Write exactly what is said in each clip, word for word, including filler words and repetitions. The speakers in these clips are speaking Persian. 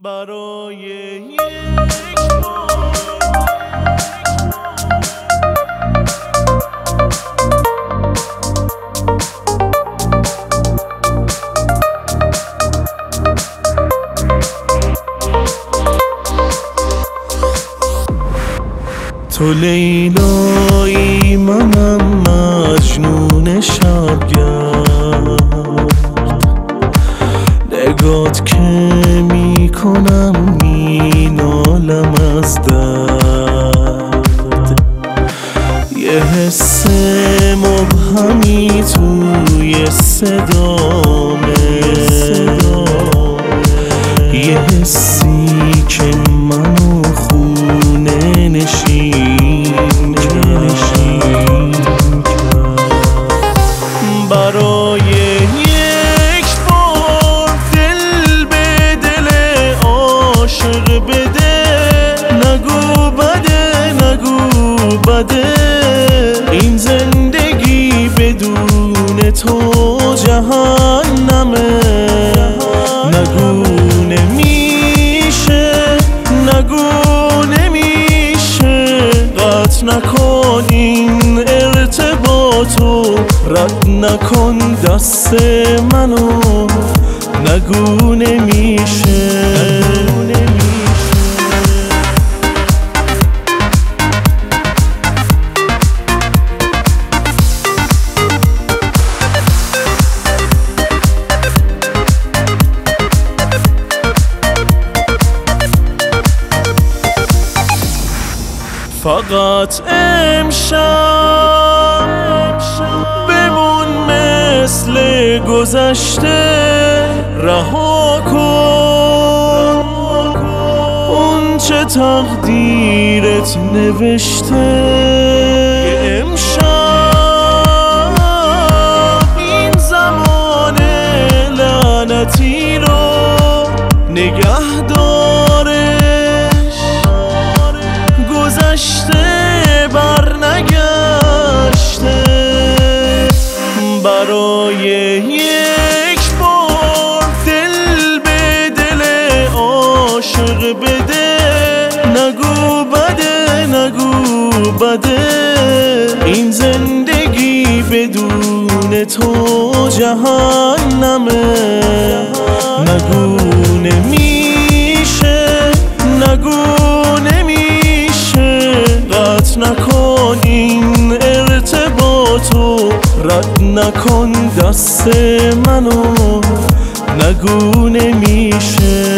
برای یک بار تو لیلایی منم مجنون شبگرد، نگات که میکنم مینالم از درد. یه حس مبهمی توی صدامه، یه حسی که منو خونه نشین برای یک بار دل به دل عاشق بده. نگو بده نگو بده این زندگی بدون تو جهنمه. نگو نمیشه نگو نمیشه قطع نکن این ارتباطو، رد نکن دست منو. نگو نمیشه فقط امشب بمون مثل گذشته. رها کن اون چه تقدیرت نوشته. امشب این زمان لعنتی رو نگه دارش، گذشته بر نگشته. برای یک بار دل به دل عاشق بده. نگو بده نگو بده این زندگی بدون تو جهنمه. نگو نمیشه نگو نمیشه قطع نکن این ارتباطو، رد نکن دست منو. نگو نمیشه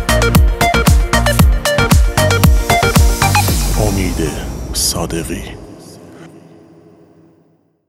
امید صادقی.